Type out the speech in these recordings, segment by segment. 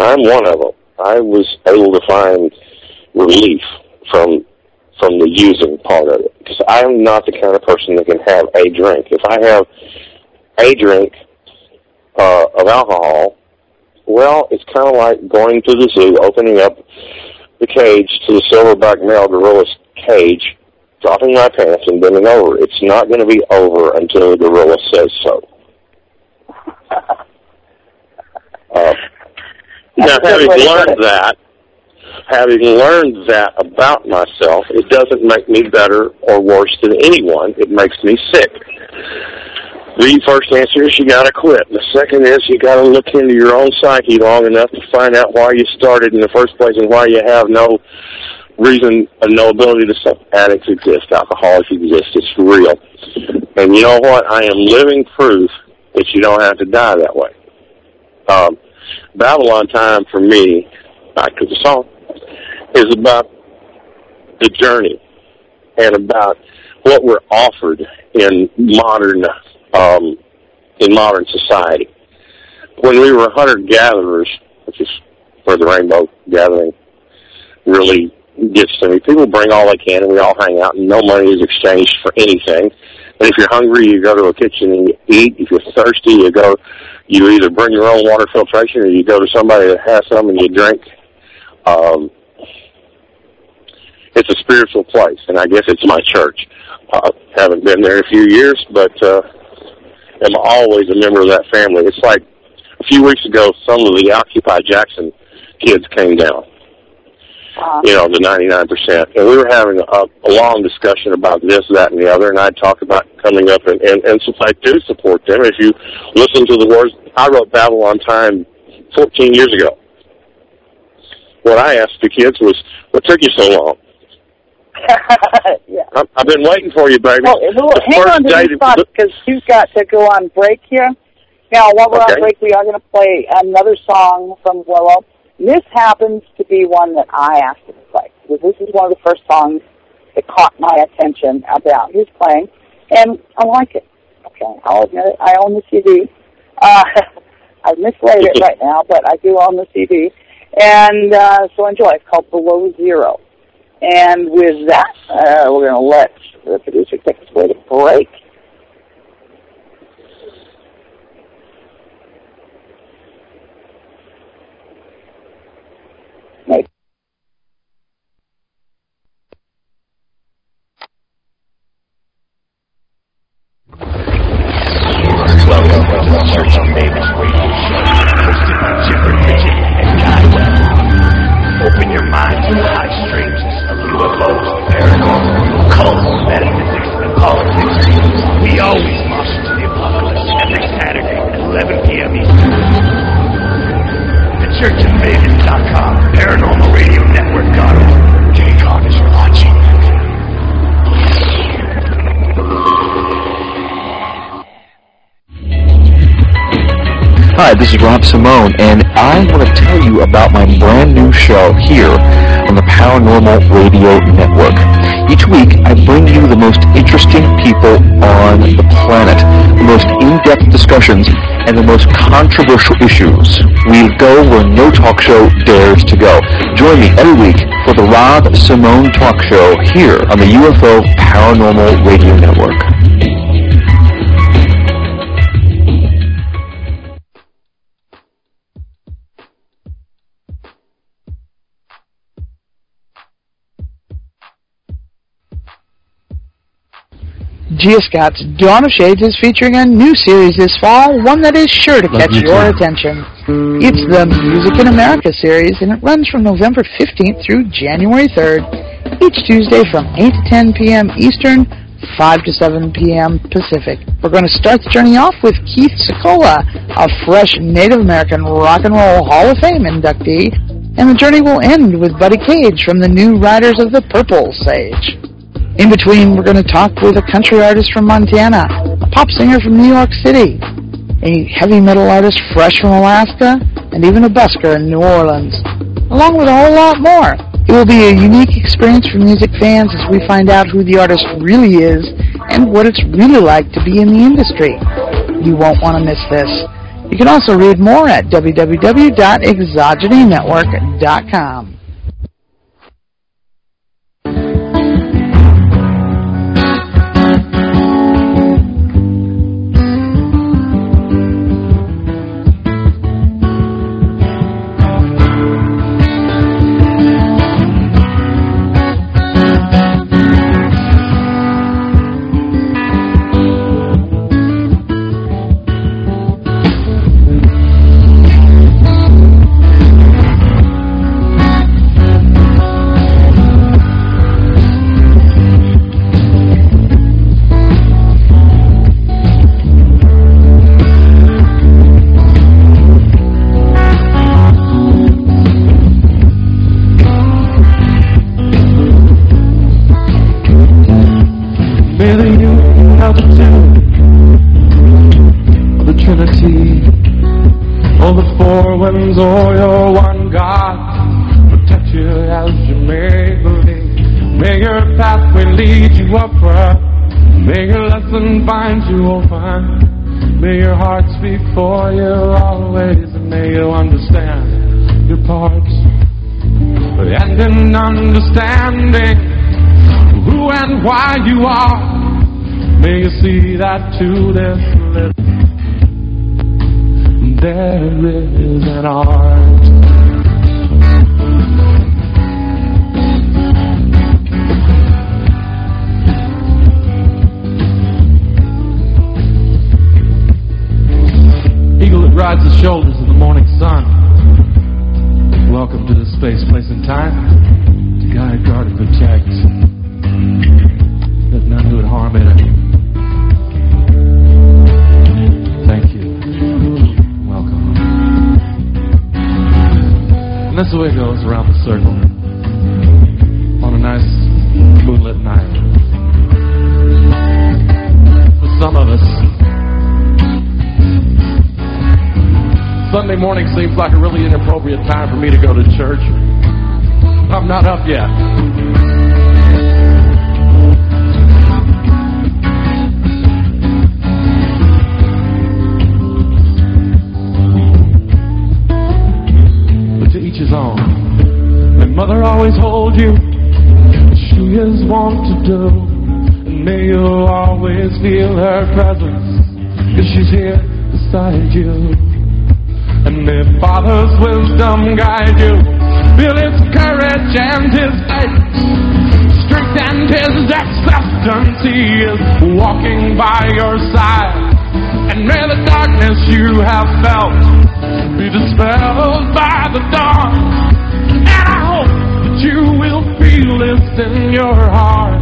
I'm one of them. I was able to find relief from the using part of it, because I'm not the kind of person that can have a drink. If I have a drink of alcohol, well, it's kind of like going to the zoo, opening up the cage to the silverback male gorilla's cage, dropping my pants and bending over. It's not going to be over until the gorilla says so. Now, having learned that about myself, it doesn't make me better or worse than anyone. It makes me sick. The first answer is you got to quit. The second is you got to look into your own psyche long enough to find out why you started in the first place and why you have no reason and no ability to stop. Addicts exist. Alcoholics exist. It's real. And you know what? I am living proof that you don't have to die that way. Babylon Time for me, back to the song, is about the journey and about what we're offered in modern society. When we were hunter-gatherers, which is where the rainbow gathering really gets to me, people bring all they can and we all hang out and no money is exchanged for anything. And if you're hungry, you go to a kitchen and you eat. If you're thirsty, you either bring your own water filtration or you go to somebody that has some and you drink. It's a spiritual place, and I guess it's my church. Haven't been there in a few years, but am always a member of that family. It's like a few weeks ago, some of the Occupy Jackson kids came down. The 99%. And we were having a long discussion about this, that, and the other, and I talked about coming up, and since I do support them, if you listen to the words, I wrote Babylon Time 14 years ago. What I asked the kids was, what took you so long? Yeah. I've been waiting for you, baby. Well, hang on to these thoughts, because you've got to go on break here. Now, while we're on break, we are going to play another song from Willow. This happens to be one that I asked him to play, because this is one of the first songs that caught my attention about his playing, and I like it. Okay, I'll admit it. I own the CD. I've mislaid it right now, but I do own the CD. And so enjoy. It's called Below Zero. And with that, we're going to let the producer take us away to break. Maybe. Welcome to the Search and Mavis radio show, hosted by Jimmer Ritchie and Guy Webb. Open your mind to the high strangeness of UFOs, paranormal, occult, metaphysics, and politics. We always march to the apocalypse every Saturday at 11 p.m. Eastern. TheChurchOfMavis.com, ParanormalRadioNetwork.org. Jay God is watching. Hi, this is Rob Simone, and I want to tell you about my brand new show here on the Paranormal Radio Network. Each week, I bring you the most interesting people on the planet, the most in-depth discussions, and the most controversial issues. We go where no talk show dares to go. Join me every week for the Rob Simone Talk Show here on the UFO Paranormal Radio Network. Gia Scott's Dawn of Shades is featuring a new series this fall, one that is sure to catch your attention. It's the Music in America series, and it runs from November 15th through January 3rd, each Tuesday from 8 to 10 p.m. Eastern, 5 to 7 p.m. Pacific. We're going to start the journey off with Keith Secola, a fresh Native American Rock and Roll Hall of Fame inductee, and the journey will end with Buddy Cage from the New Riders of the Purple Sage. In between, we're going to talk with a country artist from Montana, a pop singer from New York City, a heavy metal artist fresh from Alaska, and even a busker in New Orleans, along with a whole lot more. It will be a unique experience for music fans as we find out who the artist really is and what it's really like to be in the industry. You won't want to miss this. You can also read more at www.exogenynetwork.com. Or your one God protect you as you may believe. May your pathway lead you upward. May your lesson find you open. May your heart speak for you always, and may you understand your parts. And in understanding who and why you are, may you see that to this little there is an art. Eagle that rides the shoulders of the morning sun. Welcome to this space, place, and time to guide, guard, and protect. Let none who would harm it. Thank you. And that's the way it goes around the circle on a nice moonlit night. For some of us, Sunday morning seems like a really inappropriate time for me to go to church. I'm not up yet. His own. May Mother always hold you as she is wont to do, and may you always feel her presence, because she's here beside you. And may Father's wisdom guide you, feel His courage and His faith, strength and His acceptance. He is walking by your side, and may the darkness you have felt be dispelled by the dawn. And I hope that you will feel this in your heart,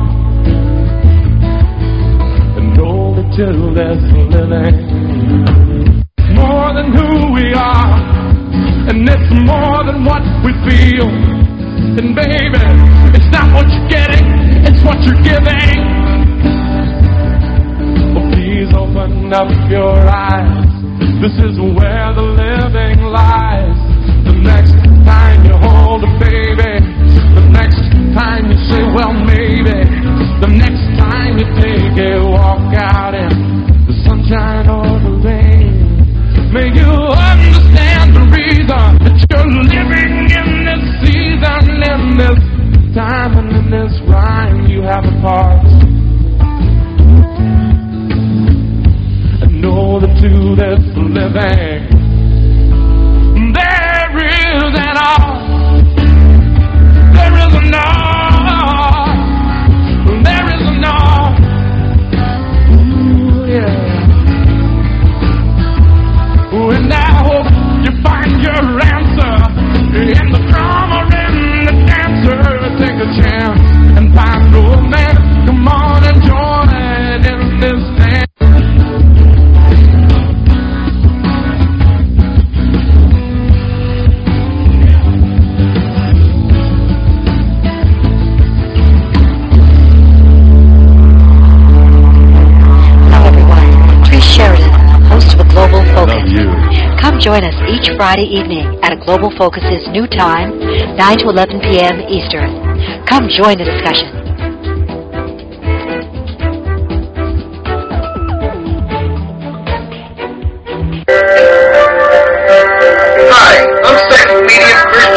and know that till there's living more than who we are, and it's more than what we feel. And baby, it's not what you're getting, it's what you're giving. Well, please open up your eyes. This is where the living lies. The next time you hold a baby, the next time you say, well, maybe, the next time you take a walk out in the sunshine or the rain, may you understand the reason that you're living in this season, in this time, and in this rhyme. You have a part. Know that to this living there is an art, there is an art, there is an art. Ooh, yeah. And I hope you find your answer in the drama, in the dancer. Take a chance and find romance. Come on and join in this dance. Come join us each Friday evening at Global Focus's new time, 9 to 11 p.m. Eastern. Come join the discussion.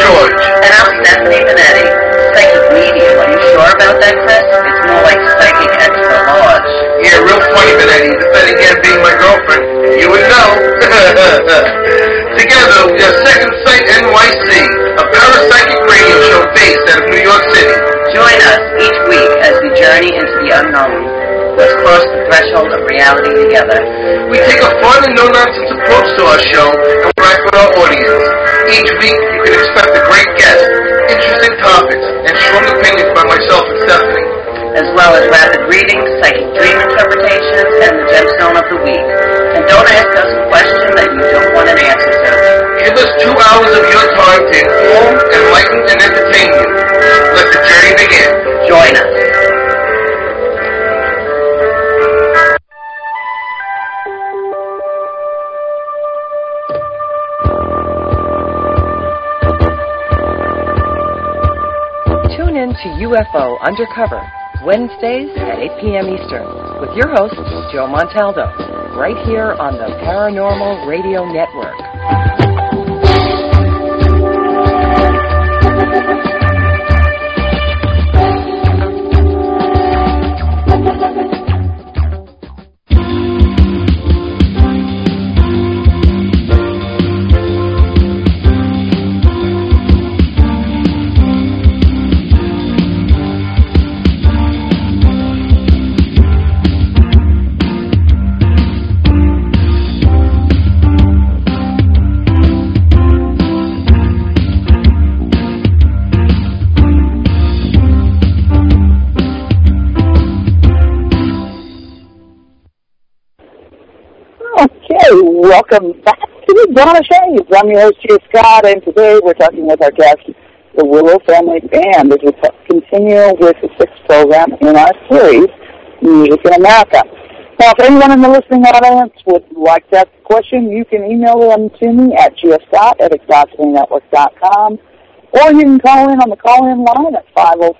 George. And I'm Stephanie Benetti. Psychic medium. Are you sure about that, Chris? It's more like psychic extra large. Yeah, real funny, Benetti. But then again, being my girlfriend, you would know. Together, we are Second Sight NYC, a parapsychic radio show based out of New York City. Join us each week as we journey into the unknown. Let's cross the threshold of reality together. We take a fun and no-nonsense approach to our show and interact with our audience. Each week, you can expect a great guest, interesting topics, and strong opinions by myself and Stephanie. As well as rapid readings, psychic dream interpretations, and the gemstone of the week. And don't ask us a question that you don't want an answer to. Give us 2 hours of your time to inform, enlighten, and entertain you. Let the journey begin. Join us. Tune in to UFO Undercover, Wednesdays at 8 p.m. Eastern, with your host, Joe Montaldo, right here on the Paranormal Radio Network. Welcome back to the Donna Shades. I'm your host, Gia Scott, and today we're talking with our guest, the Willow Family Band, as we continue with the 6th program in our series, Music in America. Now, if anyone in the listening audience would like to ask a question, you can email them to me at giascott@exoticnetwork.com, or you can call in on the call-in line at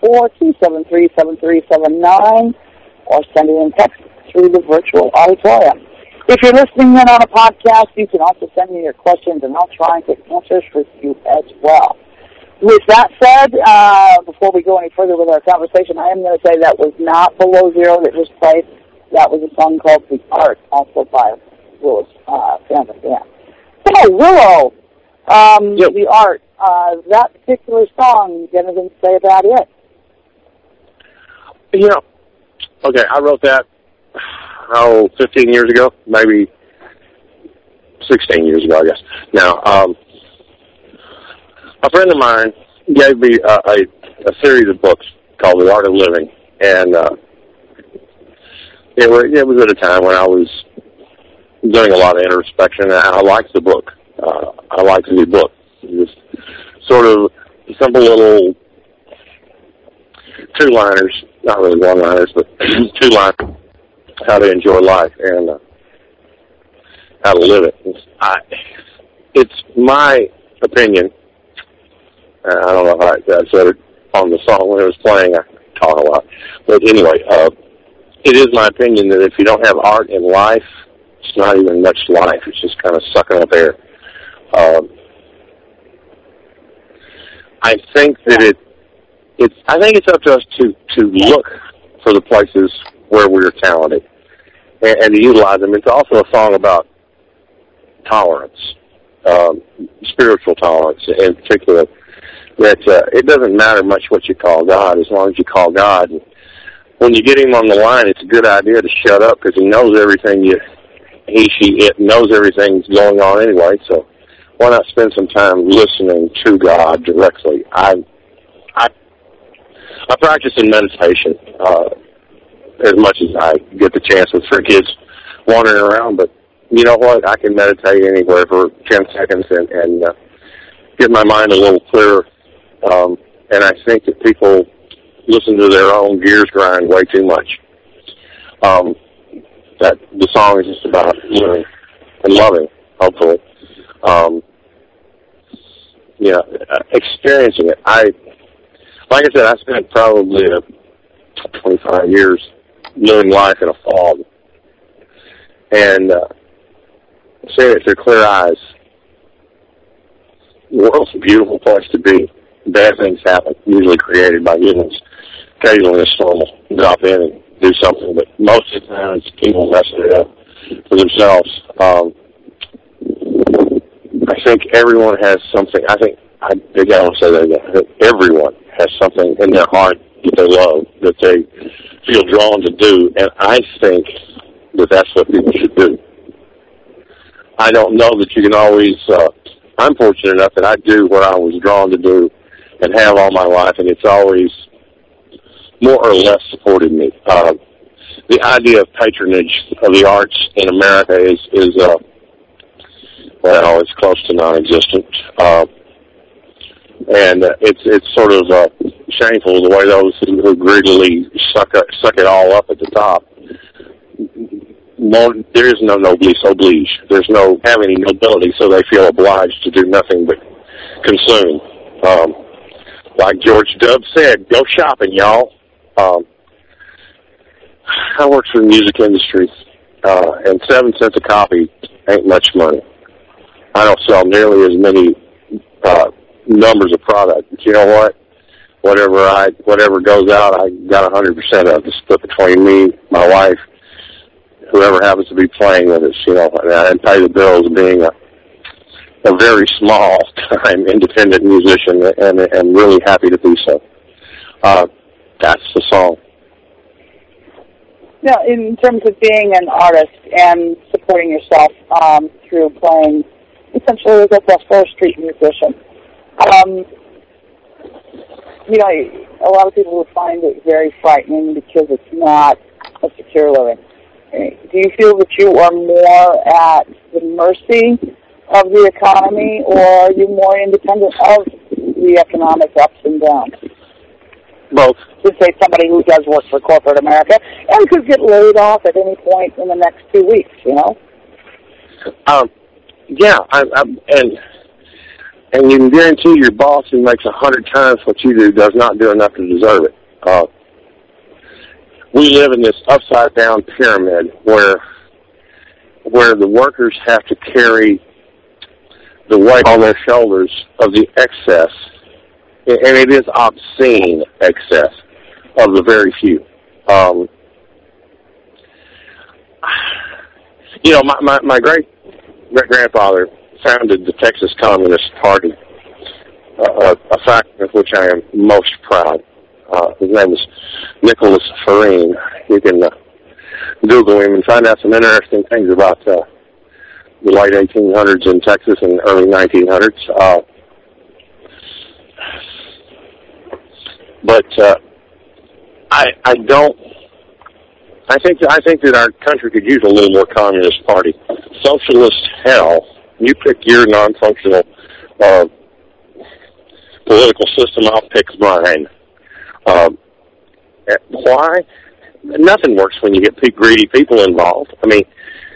504-273-7379, or send in a text through the virtual auditorium. If you're listening in on a podcast, you can also send me your questions, and I'll try and get answers for you as well. With that said, before we go any further with our conversation, I am going to say that was not Below Zero that just played. That was a song called The Art, also by Willow's family band. So, Willow, The Art, that particular song, you got anything to say about it? You know, okay, I wrote that 15 years ago, maybe 16 years ago, I guess. Now, a friend of mine gave me a series of books called The Art of Living, and it was at a time when I was doing a lot of introspection, and I liked the book. I liked the new book. It was sort of simple little two-liners, not really one-liners, but two-liners, how to enjoy life and how to live it. It's my opinion. I don't know if I said it on the song when it was playing. I talk a lot. But anyway, it is my opinion that if you don't have art in life, it's not even much life. It's just kind of sucking up air. I think that I think it's up to us to look for the places where we're talented and to utilize them. It's also a song about tolerance, spiritual tolerance in particular, that it doesn't matter much what you call God as long as you call God. And when you get him on the line, it's a good idea to shut up because he knows everything it knows everything's going on anyway, so why not spend some time listening to God directly? I practice in meditation as much as I get the chance with 3 kids wandering around, but you know what? I can meditate anywhere for 10 seconds and get my mind a little clearer, and I think that people listen to their own gears grind way too much. That the song is just about living and loving, hopefully. Experiencing it. Like I said, I spent probably 25 years living life in a fog. And saying it through clear eyes The world's a beautiful place to be. Bad things happen, usually created by humans. Occasionally a storm will drop in and do something, but most of the time it's people messing it up for themselves. I think everyone has something. I don't say that again. I think everyone has something in their heart that they love, that they feel drawn to do, and I think that that's what people should do. I don't know that you can always, I'm fortunate enough that I do what I was drawn to do and have all my life, and it's always more or less supported me. The idea of patronage of the arts in America is well, it's close to non-existent. And it's sort of shameful the way those who greedily suck it all up at the top. There is no noblesse oblige. There's no have any nobility, so they feel obliged to do nothing but consume. Like George Dubb said, go shopping, y'all. I work for the music industry, and 7 cents a copy ain't much money. I don't sell nearly as many numbers of product, but you know what? Whatever goes out, I got 100% of it split between me, my wife, whoever happens to be playing with us, and pay the bills of being a very small-time independent musician, and really happy to be so. That's the song. Now, in terms of being an artist and supporting yourself through playing essentially as a West Street musician, a lot of people would find it very frightening because it's not a secure living. Do you feel that you are more at the mercy of the economy, or are you more independent of the economic ups and downs? Both. To say somebody who does work for corporate America and could get laid off at any point in the next 2 weeks, Yeah, and you can guarantee your boss who makes 100 times what you do does not do enough to deserve it. We live in this upside-down pyramid where the workers have to carry the weight on their shoulders of the excess, and it is obscene excess of the very few. My great-grandfather founded the Texas Communist Party, a fact of which I am most proud. His name is Nicholas Farine. You can Google him and find out some interesting things about the late 1800s in Texas and early 1900s. But I think that our country could use a little more communist party. Socialist hell. You pick your non-functional political system, I'll pick mine. Why? Nothing works when you get greedy people involved. I mean,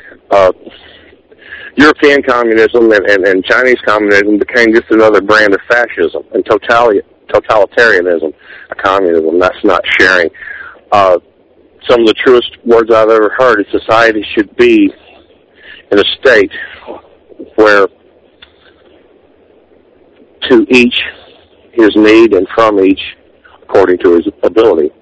European communism and Chinese communism became just another brand of fascism and totalitarianism, communism. That's not sharing. Some of the truest words I've ever heard is society should be in a state where to each his need and from each according to his ability.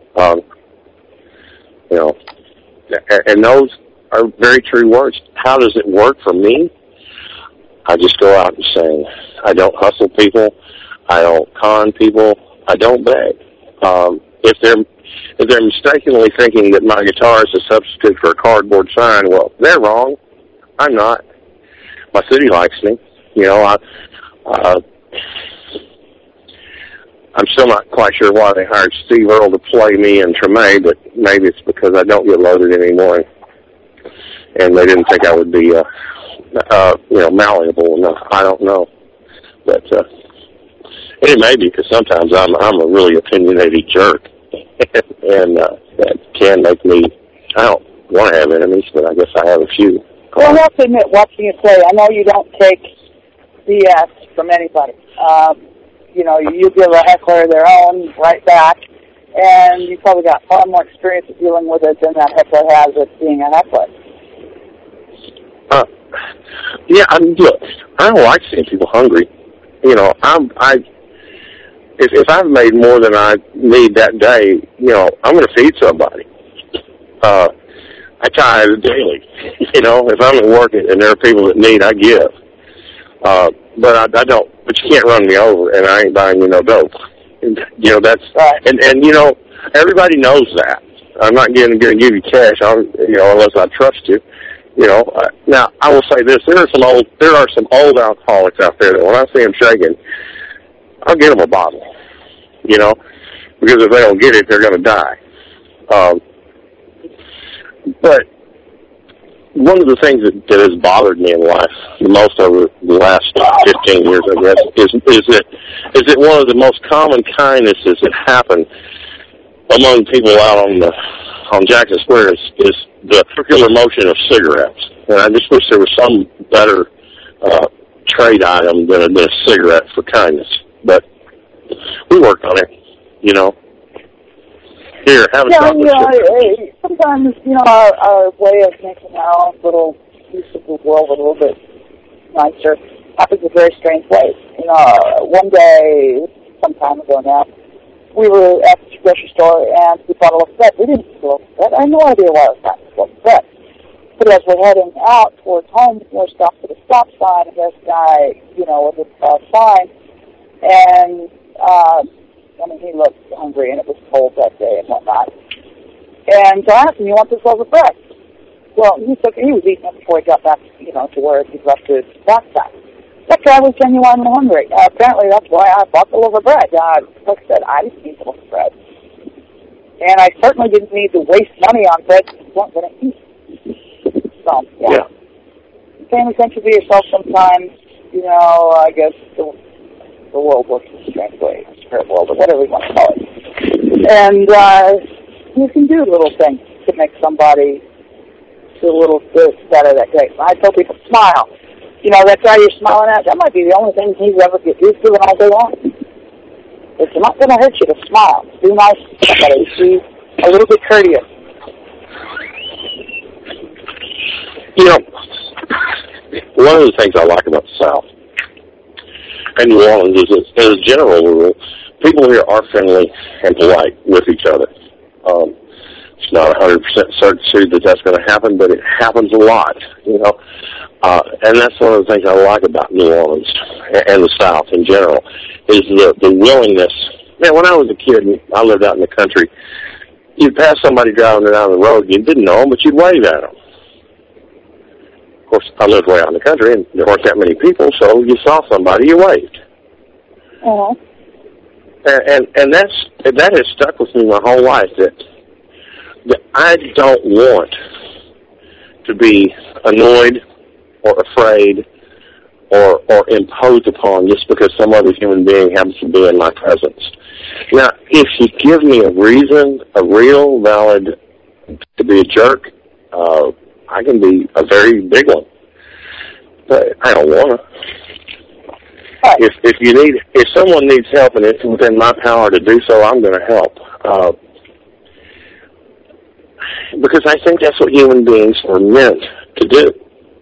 And those are very true words. How does it work for me? I just go out and sing. I don't hustle people. I don't con people. I don't beg. If they're mistakenly thinking that my guitar is a substitute for a cardboard sign, well, they're wrong. I'm not. My city likes me. I'm still not quite sure why they hired Steve Earle to play me and Treme, but maybe it's because I don't get loaded anymore, and they didn't think I would be, malleable enough. I don't know, but it may be because sometimes I'm a really opinionated jerk, and that can make me. I don't want to have enemies, but I guess I have a few. Well, I have to admit, watching you play, I know you don't take BS from anybody. You give a heckler their own right back, and you probably got far more experience of dealing with it than that heckler has with being a heckler. Look, I don't like seeing people hungry. if I've made more than I need that day, I'm going to feed somebody. I tithe daily. If I'm at work and there are people that need, I give. But I don't. But you can't run me over, and I ain't buying you no dope. That's right. And everybody knows that. I'm not going to give you cash, unless I trust you. Now I will say this: there are some old alcoholics out there that when I see them shaking, I'll get them a bottle. Because if they don't get it, they're going to die. But one of the things that has bothered me in life the most over the last 15 years, I guess, is that one of the most common kindnesses that happen among people out on Jackson Square is the circular motion of cigarettes. And I just wish there was some better trade item than a cigarette for kindness. But we worked on it, Here, have a chocolate chip. Sometimes, our way of making our own little piece of the world a little bit nicer happens in very strange ways. One day, some time ago now, we were at the grocery store and we bought a loaf of bread. We didn't eat a loaf of bread. I had no idea why I was buying a loaf of bread. But as we're heading out towards home, we're stopped at a stop sign, and there's a guy, with a sign, and he looked hungry, and it was cold that day and whatnot. And so I asked him, "You want this loaf of bread?" Well, he was eating it before he got back, to where he left his backpack. That guy was genuinely hungry. Apparently, that's why I bought the loaf of bread. Like I said, I didn't need the loaf of bread. And I certainly didn't need to waste money on bread that you weren't going to eat. So, yeah. Paying attention to yourself sometimes, I guess the world works in a strange way, spirit world, or whatever you want to call it. And you can do little things to make somebody feel a little bit better that day. I tell people, smile. That guy you're smiling at, that might be the only thing he's ever he's doing all day long. It's not going to hurt you to smile. Be nice to somebody. Be a little bit courteous. One of the things I like about the South and New Orleans is, as a general rule, people here are friendly and polite with each other. It's not 100% certainty that that's going to happen, but it happens a lot, and that's one of the things I like about New Orleans and the South in general, is the willingness. Man, when I was a kid, I lived out in the country, you'd pass somebody driving down the road, you didn't know them, but you'd wave at them. Of course, I lived way out in the country, and there weren't that many people, so you saw somebody, you waved. Uh-huh. And that has stuck with me my whole life, that I don't want to be annoyed or afraid or imposed upon just because some other human being happens to be in my presence. Now, if you give me a reason, a real valid to be a jerk, I can be a very big one. But I don't want to. If someone needs help and it's within my power to do so, I'm going to help. Because I think that's what human beings are meant to do.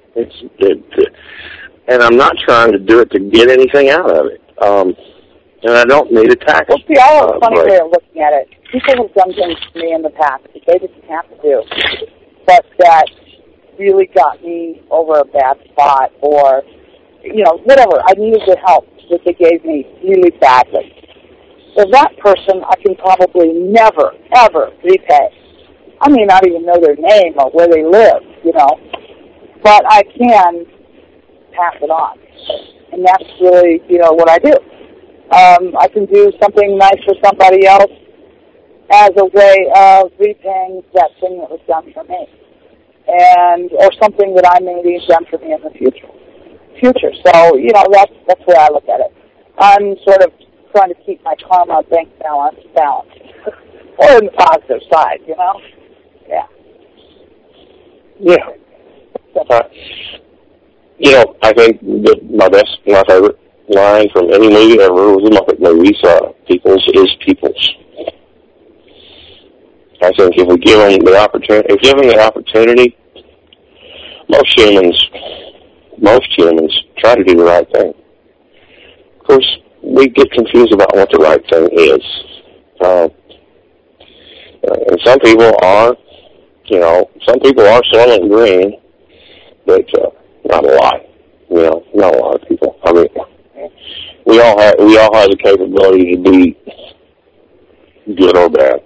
And I'm not trying to do it to get anything out of it. And I don't need a tax. Well, see, I have a funny way of looking at it. People have done things to me in the past that they didn't have to do, but that really got me over a bad spot, or, whatever. I needed the help that they gave me really badly. Well, that person I can probably never, ever repay. I may not even know their name or where they live, but I can pass it on. And that's really, what I do. I can do something nice for somebody else as a way of repaying that thing that was done for me, or something that I may need done for me in the future. So, that's the way I look at it. I'm sort of trying to keep my karma bank balance balanced, or in the positive side, Yeah. Yeah. I think that my favorite line from any movie ever was a Muppet movie. People's is people's. I think if we give them the opportunity, most humans try to do the right thing. course, we get confused about what the right thing is. And some people are, some people are Soylent Green, but not a lot. Not a lot of people. I mean, we all have the capability to be good or bad.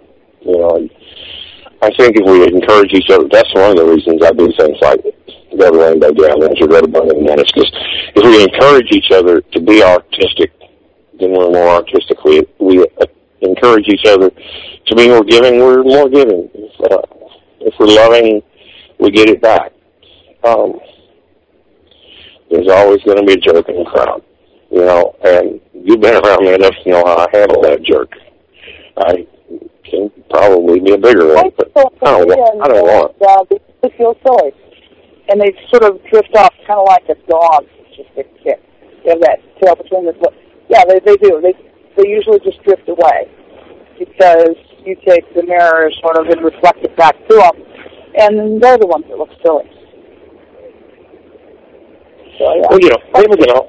I think if we encourage each other, that's one of the reasons I do things like Go to Rainbow Gatherings or Go to Burning Man. It's because if we encourage each other to be artistic, then we're more artistic. We encourage each other to be more giving, we're more giving. If we're loving, we get it back. There's always going to be a jerk in the crowd, and you've been around me enough to know how I handle that jerk. I can probably be a bigger one, but I don't want. They feel silly, and they sort of drift off, kind of like a dog. Just a kick. They have that tail between the. Yeah, they do. They usually just drift away because you take the mirror sort of and reflect it back to them, and they're the ones that look silly. So, yeah. Well,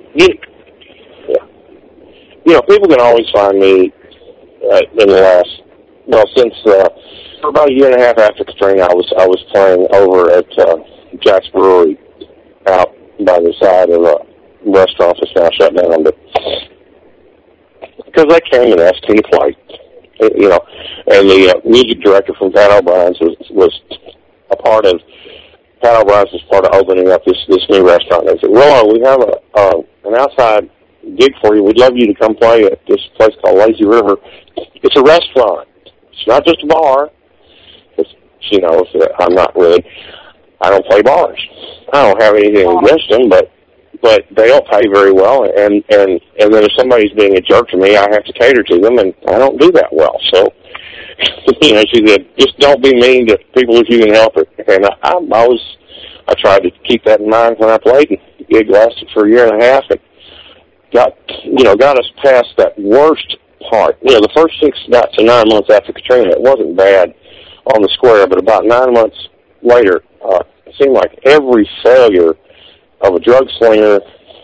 people can always find me in the last, since for about a year and a half after Katrina, I was playing over at Jack's Brewery out by the side of a restaurant that's now shut down, but because they came and asked me to play, and the music director from Pat O'Brien's was a part of. Pat O'Brien's was part of opening up this new restaurant. They said, "Willow, we have an outside gig for you. We'd love you to come play at this place called Lazy River. It's a restaurant. It's not just a bar." She knows that I don't play bars. I don't have anything against them, but they don't pay very well, and then if somebody's being a jerk to me, I have to cater to them, and I don't do that well. So, she said, just don't be mean to people if you can help it. And I tried to keep that in mind when I played. And the gig lasted for a year and a half, and got us past that worst part. The first 6 to 9 months after Katrina, it wasn't bad on the square, but about 9 months later, it seemed like every failure of a drug slinger,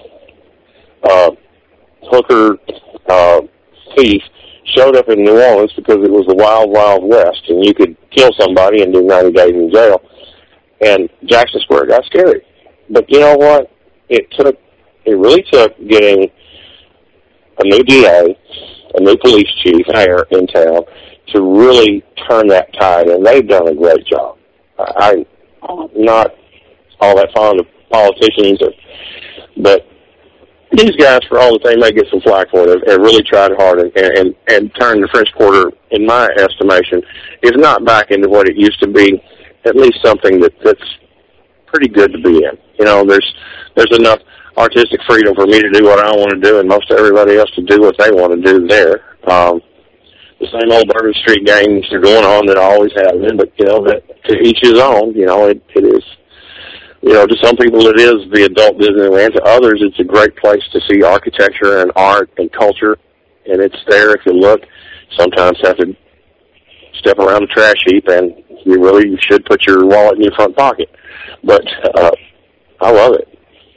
hooker, thief showed up in New Orleans because it was the wild, wild west, and you could kill somebody and do 90 days in jail. And Jackson Square got scary. But you know what? It really took getting a new DA, a new police chief here in town to really turn that tide, and they've done a great job. I'm not all that fond of politicians, but these guys, for all that they may get some flack for it, have really tried hard and turned the French Quarter, in my estimation, is not back into what it used to be, at least something that's pretty good to be in. There's enough artistic freedom for me to do what I want to do and most everybody else to do what they want to do there. The same old Bourbon Street games are going on that always have been, but, that to each his own, it is. To some people it is the adult Disneyland. To others, it's a great place to see architecture and art and culture, and it's there if you look. Sometimes have to step around a trash heap, and you should put your wallet in your front pocket. But I love it.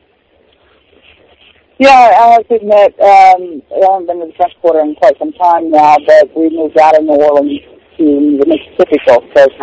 Yeah, I have to admit, I haven't been to the French Quarter in quite some time now, but we moved out of New Orleans to the Mississippi Gulf Coast,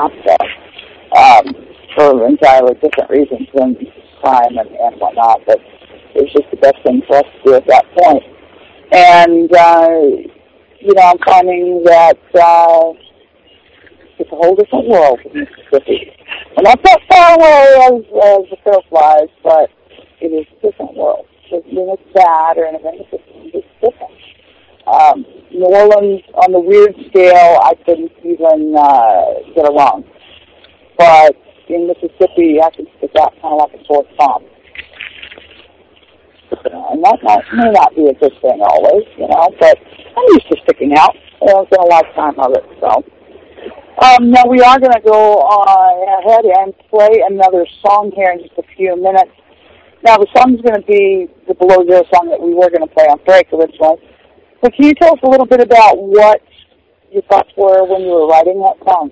for entirely different reasons than crime and whatnot, but it was just the best thing for us to do at that point. And, I'm finding that it's a whole different world in Mississippi. And that's not far away as the crow flies, but it is a different world. It doesn't mean it's bad or anything, it's just different. New Orleans, on the weird scale, I couldn't even get along. But in Mississippi, I can stick out kind of like a sore thumb. And that may not be a good thing always, but I'm used to sticking out. It's been a lifetime of it, so. Now we are going to go ahead and play another song here in just a few minutes. Now the song's going to be the Below Zero song that we were going to play on break originally. But can you tell us a little bit about what your thoughts were when you were writing that song?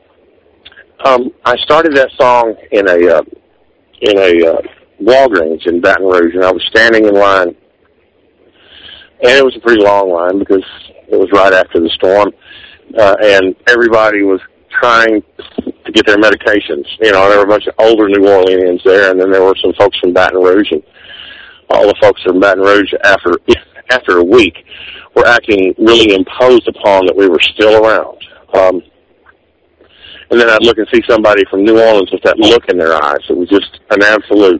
I started that song in a Walgreens in Baton Rouge, and I was standing in line, And it was a pretty long line because it was right after the storm, and everybody was trying to get their medications. You know, there were a bunch of older New Orleanians there, and then there were some folks from Baton Rouge, and all the folks from Baton Rouge, after a week, were acting really imposed upon that we were still around. And then I'd look and see somebody from New Orleans with that look in their eyes. It was just an absolute,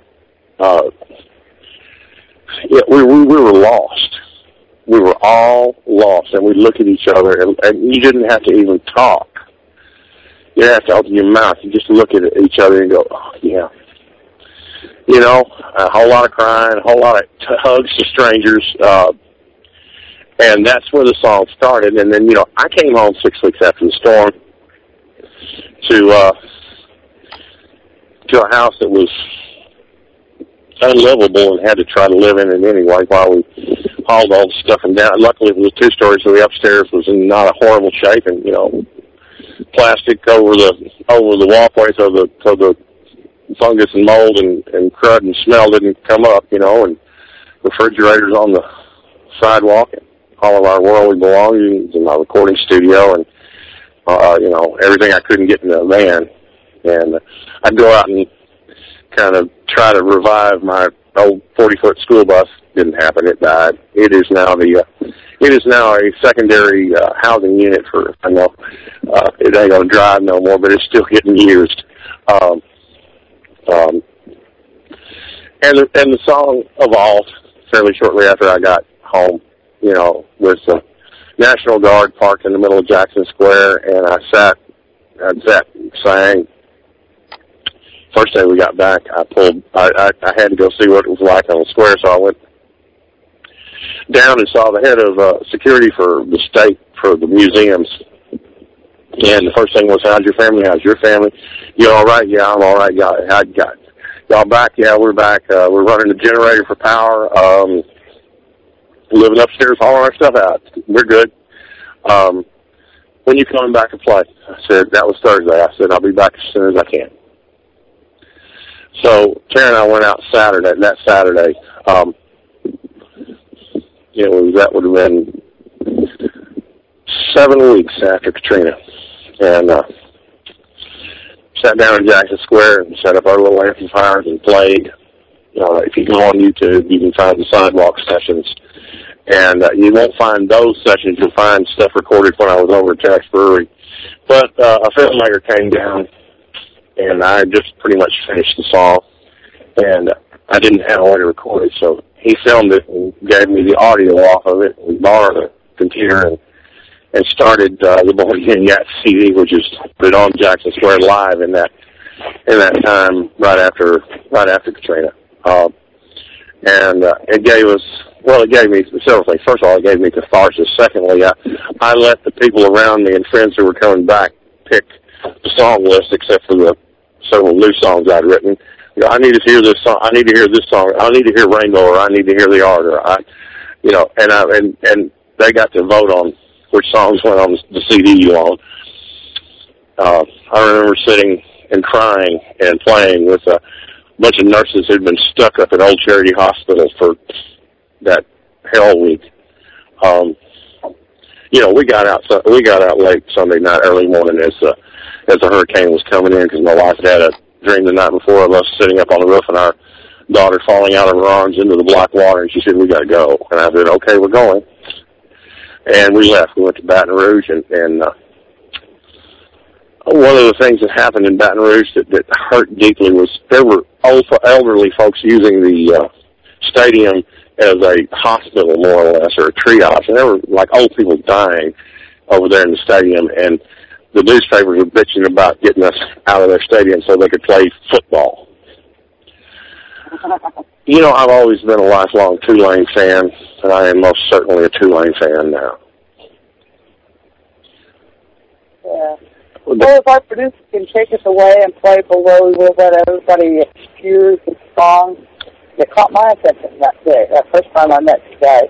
we were lost. We were all lost, and we'd look at each other, and you didn't have to even talk. You didn't have to open your mouth. You just look at each other and go, oh, yeah. You know, a whole lot of crying, a whole lot of hugs to strangers, and that's where the song started. And then, you know, I came home 6 weeks after the storm to a house that was unlivable and had to try to live in it anyway while we hauled all the stuff and down. Luckily, it was a two-story, so the upstairs was in not a horrible shape, and, you know, plastic over the walkway so the fungus and mold and crud and smell didn't come up, you know, and refrigerators on the sidewalk, and all of our worldly belongings in my recording studio, and you know, everything I couldn't get in the van. And I'd go out and kind of try to revive my old 40-foot school bus. Didn't happen. It died. It is now a secondary housing unit for, I know, it ain't going to drive no more, but it's still getting used. And the song evolved fairly shortly after I got home, you know, with the National Guard parked in the middle of Jackson Square, and I sat and sang. First day we got back, I had to go see what it was like on the square, so I went down and saw the head of security for the state, for the museums. And the first thing was, how's your family? How's your family? You all right? Yeah, I'm all right. Y'all back? Yeah, we're back. We're running the generator for power. Living upstairs, hauling our stuff out. We're good. When you coming back to play? I said, that was Thursday. I said, I'll be back as soon as I can. So Karen and I went out that Saturday. That would have been 7 weeks after Katrina. And sat down in Jackson Square and set up our little amplifiers and played. If you go on YouTube, you can find the sidewalk sessions. And you won't find those sessions. You'll find stuff recorded when I was over at Jack's Brewery. But a filmmaker came down, and I just pretty much finished the song. And I didn't have a way to record it, so he filmed it and gave me the audio off of it. We borrowed a computer and started the Bohemian Yacht CD, which is put on Jackson Square live in that time right after Katrina. And it gave me several things. First of all, it gave me catharsis. Secondly, I let the people around me and friends who were coming back pick the song list, except for the several new songs I'd written. I need to hear this song. I need to hear this song. I need to hear Rainbow, or I need to hear The Art, and they got to vote on which songs went on the CD you own. I remember sitting and crying and playing with a bunch of nurses who'd been stuck up at Old Charity Hospital for that hell week. We got out late Sunday night, early morning as the hurricane was coming in, because my wife had a dream the night before of us sitting up on the roof and our daughter falling out of her arms into the black water, and she said, we got to go. And I said, okay, we're going. And we left. We went to Baton Rouge, and one of the things that happened in Baton Rouge that hurt deeply was there were elderly folks using the stadium as a hospital, more or less, or a triage. And there were like old people dying over there in the stadium, and the newspapers were bitching about getting us out of their stadium so they could play football. I've always been a lifelong Tulane fan, and I am most certainly a Tulane fan now. Yeah. Well, if our producer can take us away and play below, we'll let everybody excuse the song. It caught my attention that day, that first time I met you guys.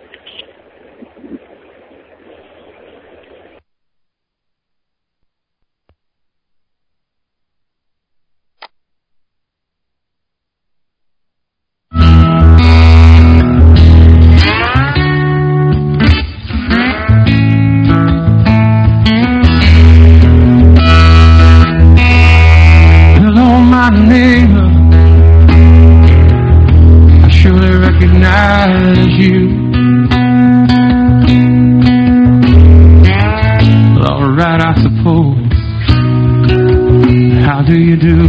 How do you do?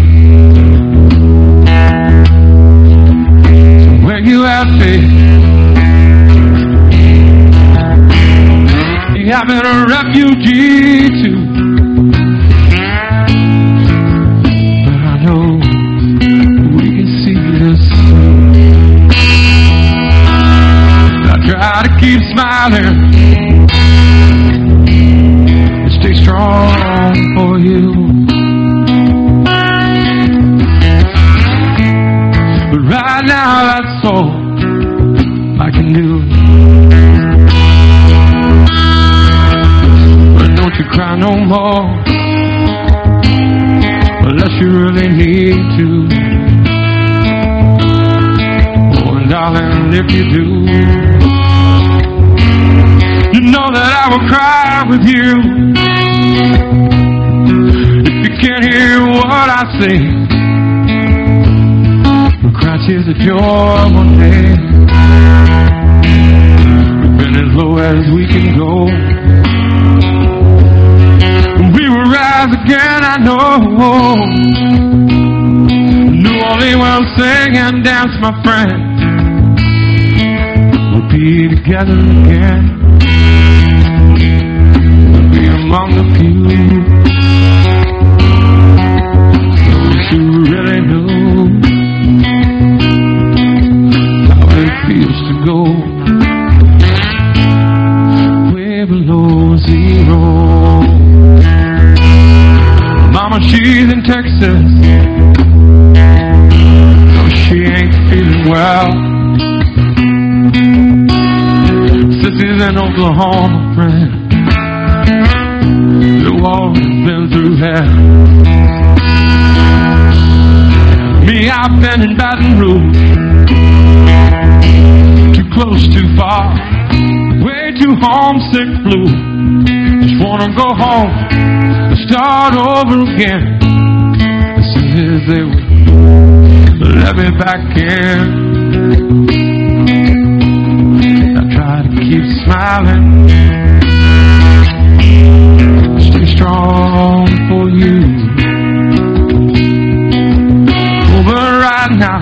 So where you at, babe? You have been a refugee too. But I know we can see this soon. I try to keep smiling and stay strong for you. But right now that's all I can do. But don't you cry no more, unless you really need to. Oh, and darling, if you do, you know that I will cry with you. If you can't hear what I say, we'll cry tears of joy one day. We've been as low as we can go. We will rise again, I know. New Orleans will sing and dance, my friend. We'll be together again. We'll be among the few, those who really know how it feels to go way below zero. Mama, she's in Texas. No, she ain't feeling well. Sissy's in Oklahoma, friend. The war's been through hell. Me, I've been in Baton Rouge. Too close, too far. Way too homesick, blue. Just wanna go home. Start over again. As soon as they would let me back in, I try to keep smiling, stay strong for you. Oh, but right now,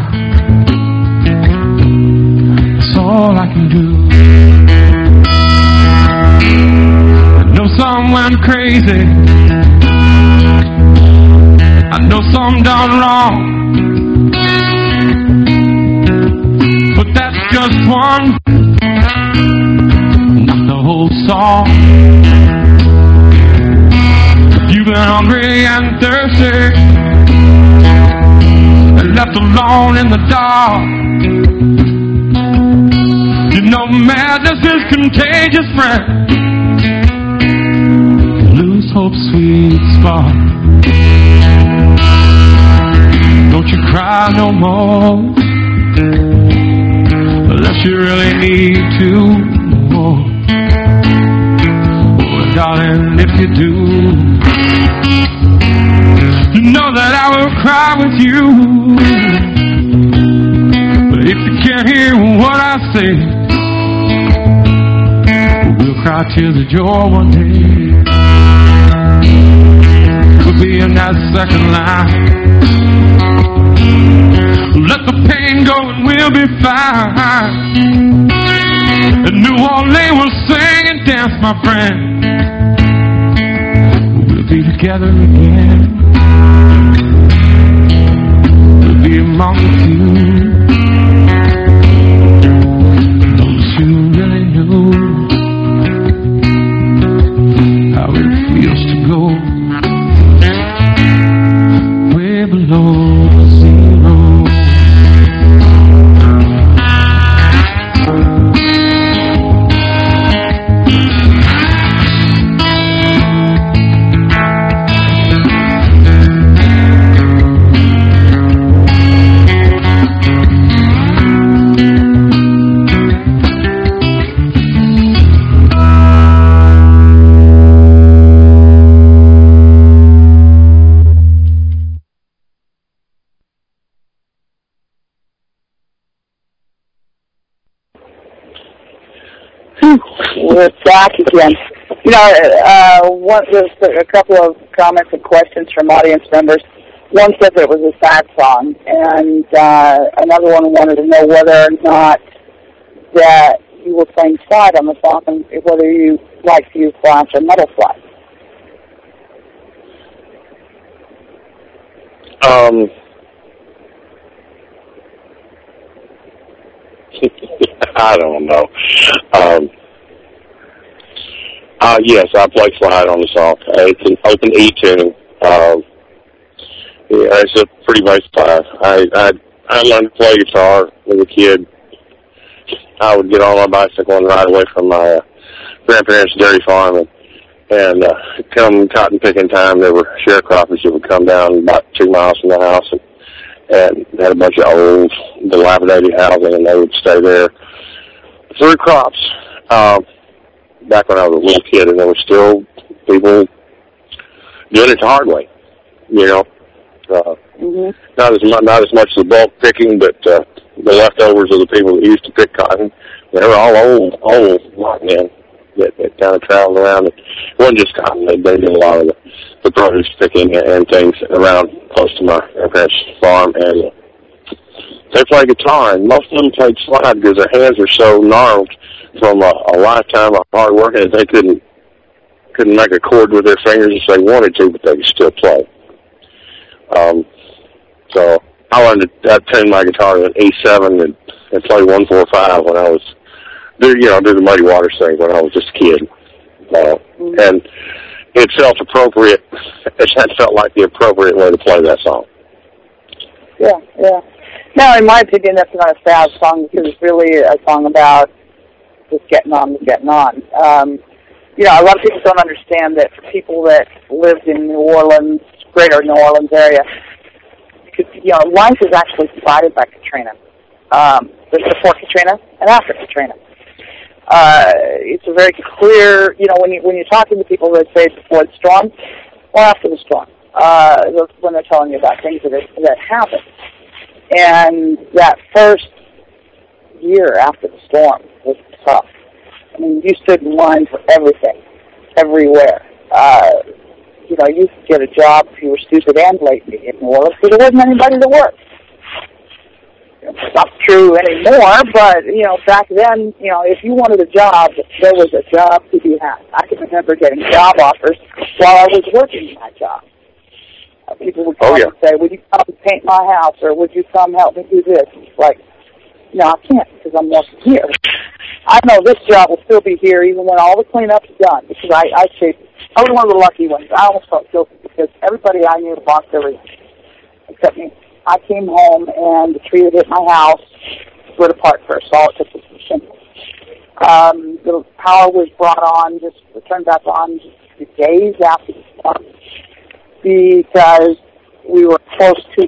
that's all I can do. I know some went crazy. I know some done wrong, but that's just one, not the whole song. If you've been hungry and thirsty and left alone in the dark, you know madness is contagious, friend. Lose hope's sweet spark. Don't you cry no more, unless you really need to. Oh, darling, if you do, you know that I will cry with you. But if you can't hear what I say, we'll cry tears of joy one day. We'll be in that second line. Let the pain go and we'll be fine. And New Orleans will sing and dance, my friend. We'll be together again. We'll be among the few, those who really know how it feels to go way below zero. We're back again. You know, there's a couple of comments and questions from audience members. one said that it was a sad song, and another one wanted to know whether or not that you were playing slide on the song and whether you like to use thrash or metal slide. I don't know. Yes, I play slide on the song. It's an open E tune. Yeah, it's a pretty bass slide. I learned to play guitar as a kid. I would get on my bicycle and ride away from my grandparents' dairy farm, and come cotton picking time, there were sharecroppers that would come down about 2 miles from the house, and had a bunch of old, dilapidated housing, and they would stay there through crops. Back when I was a little kid, and there were still people doing it the hard way, you know. Not as much the bulk picking, but the leftovers of the people that used to pick cotton. They were all old white men that kind of traveled around. It wasn't just cotton; they did a lot of the produce picking and things around close to my grandparents' farm. And they played guitar, and most of them played slide because their hands were so gnarled from a lifetime of hard work, and they couldn't make a chord with their fingers if they wanted to, but they could still play. So I learned to tune my guitar with an E7 and play 1-4-5 when I was do the Muddy Waters thing when I was just a kid, and it felt appropriate. That felt like the appropriate way to play that song. Yeah. Now, in my opinion, that's not a sad song because it's really a song about just getting on. A lot of people don't understand that for people that lived in New Orleans, greater New Orleans area, life is actually divided by Katrina. There's before Katrina and after Katrina. It's a very clear, when you're talking to people that say before the storm or after the storm, when they're telling you about things that happened. And that first year after the storm was tough. I mean, you stood in line for everything, everywhere. You could get a job if you were stupid and late in New Orleans because there wasn't anybody to work. It's not true anymore, but, back then, if you wanted a job, there was a job to be had. I can remember getting job offers while I was working my job. People would come and say, would you come paint my house, or would you come help me do this? It's like, no, I can't because I'm working here. I know this job will still be here even when all the cleanup's done because I was one of the lucky ones. I almost felt guilty because everybody I knew lost everything except me. I came home and the tree that hit my house split apart first. All it took was some shingles. The power was turned back on just days after the storm because we were close to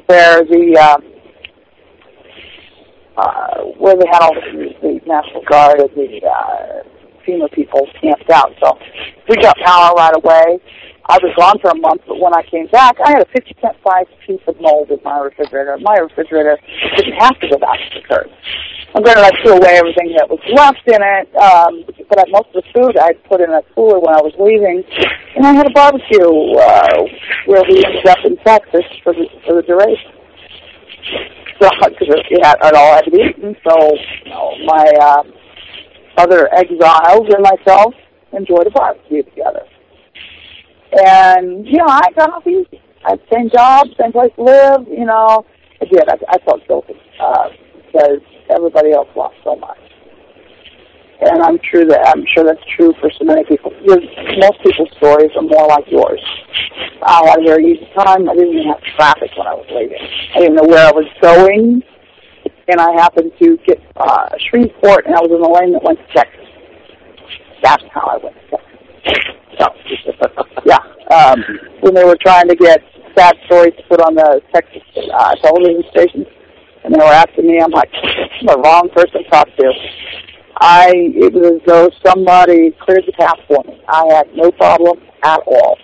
where they had all the National Guard and the FEMA people camped out. So we got power right away. I was gone for a month, but when I came back, I had a 50-cent size piece of mold in my refrigerator. My refrigerator didn't have to go back to the curb. Granted, I threw away everything that was left in it, but most of the food I'd put in a cooler when I was leaving, and I had a barbecue where we ended up in Texas for the duration. So, because it all had to be eaten, so my other exiles and myself enjoyed a barbecue together. And, I got off easy. I had the same job, same place to live, I did. I felt guilty because everybody else lost so much. And I'm sure that's true for so many people. Most people's stories are more like yours. I had a very easy time. I didn't even have traffic when I was leaving. I didn't know where I was going. And I happened to get Shreveport, and I was in the lane that went to Texas. That's how I went to Texas. So, when they were trying to get sad stories to put on the Texas television stations, and they were asking me, I'm like, I'm the wrong person to talk to. It was as though somebody cleared the path for me. I had no problem at all.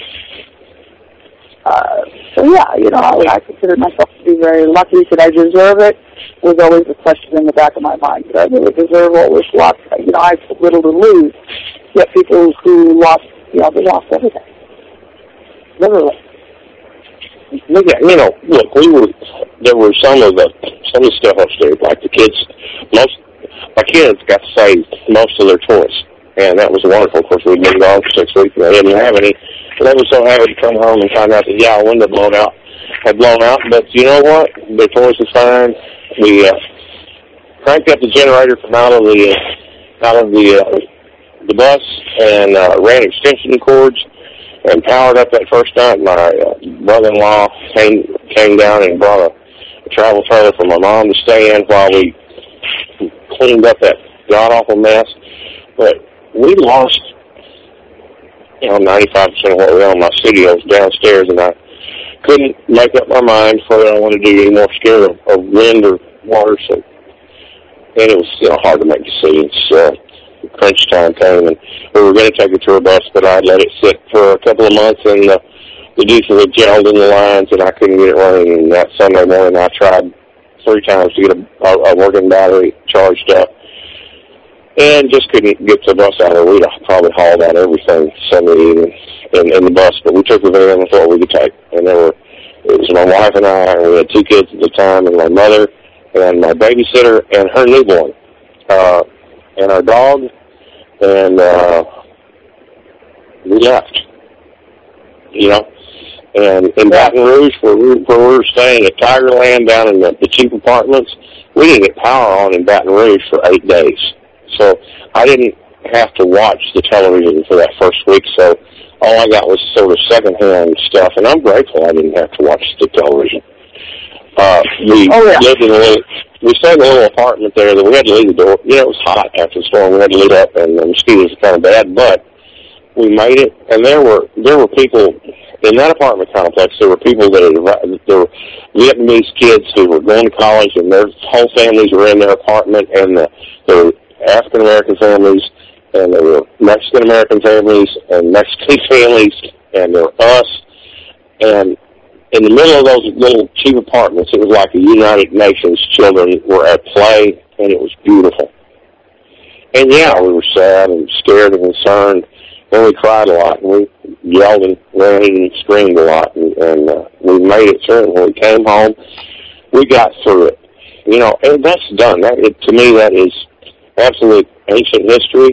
I considered myself to be very lucky. Did I deserve it? Was always a question in the back of my mind. Did I really deserve all this luck? I had little to lose. Yet people who lost, they lost everything. Literally. look, there were some of the stuff upstairs, like the kids, my kids got to save most of their toys, and that was wonderful. Of course, we'd been gone for 6 weeks, and they didn't have any, and they were so happy to come home and find out that, our window had blown out, but you know what? Their toys were fine. We cranked up the generator from out of the bus and ran extension cords and powered up that first night. My brother-in-law came down and brought a travel trailer for my mom to stay in while we cleaned up that god-awful mess. But we lost, 95% of what we owned. My studio was downstairs, and I couldn't make up my mind whether I wanted to do any more scared of wind or water. So, and it was hard to make decisions. Crunch time came, and we were going to take a tour bus, but I let it sit for a couple of months, and the diesel had gelled in the lines, and I couldn't get it running. And that Sunday morning, I tried 3 times to get a working battery charged up, and just couldn't get the bus out of there. We'd probably hauled out everything Sunday evening in the bus, but we took the van with what we could take. And it was my wife and I, and we had 2 kids at the time, and my mother, and my babysitter, and her newborn, and our dog, and we left, And in Baton Rouge, where we were staying at Tigerland down in the cheap apartments, we didn't get power on in Baton Rouge for 8 days. So I didn't have to watch the television for that first week, so all I got was sort of secondhand stuff, and I'm grateful I didn't have to watch the television. We stayed in a little apartment there that we had to leave the door. It was hot after the storm. We had to leave up, and the mosquitoes were kind of bad, but we made it. And there were people in that apartment complex. There were people there were Vietnamese kids who were going to college, and their whole families were in their apartment, and there were African American families, and there were Mexican American families, and Mexican families, and there were us, and in the middle of those little cheap apartments, it was like the United Nations children were at play, and it was beautiful. And we were sad and scared and concerned, and we cried a lot, and we yelled and ran and screamed a lot, and we made it through. When we came home, we got through it. And that's done. To me, that is absolute ancient history.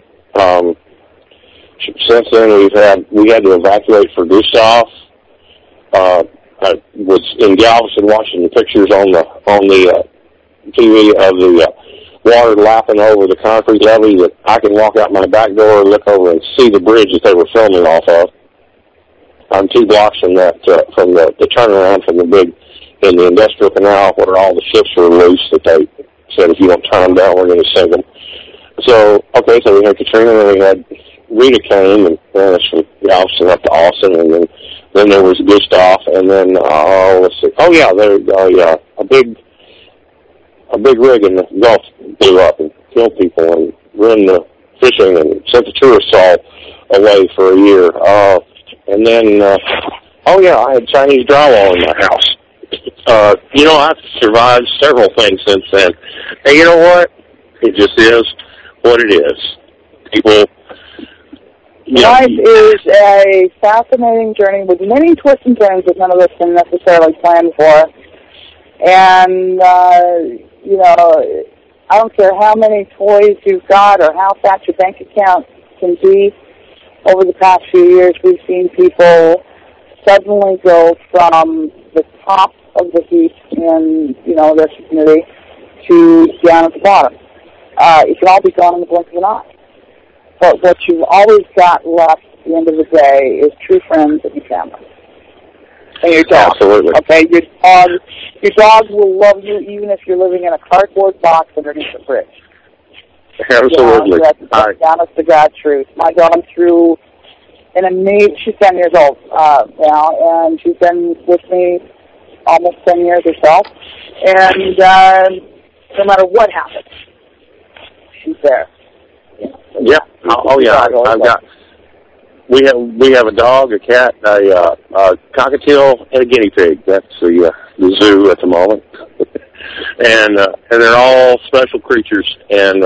Since then, we had to evacuate for Gustav. I was in Galveston watching the pictures on the TV of the water lapping over the concrete levee that I can walk out my back door and look over and see the bridge that they were filming off of. I'm 2 blocks from that, from the turnaround from the big, in the industrial canal where all the ships were loose that they said if you don't turn them down, we're going to sink them. So we had Katrina, and we had Rita came and ran us from Galveston up to Austin, and then there was Gustav, and then a big rig in the Gulf blew up and killed people and ruined the fishing and sent the tourists all away for a year. And then I had Chinese drywall in my house. I've survived several things since then. And you know what? It just is what it is. People. Life is a fascinating journey with many twists and turns that none of us can necessarily plan for. And, I don't care how many toys you've got or how fat your bank account can be. Over the past few years, we've seen people suddenly go from the top of the heap in, their community to down at the bottom. It can all be gone in the blink of an eye. But what you've always got left at the end of the day is true friends and your family. And your dog. Absolutely. Okay, your dog will love you even if you're living in a cardboard box underneath a bridge. Absolutely. That's the honest to God truth. My dog threw an amazing, she's 10 years old now, and she's been with me almost 10 years herself. And no matter what happens, she's there. Yeah. We have a dog, a cat, a cockatiel, and a guinea pig. That's the zoo at the moment, and they're all special creatures. And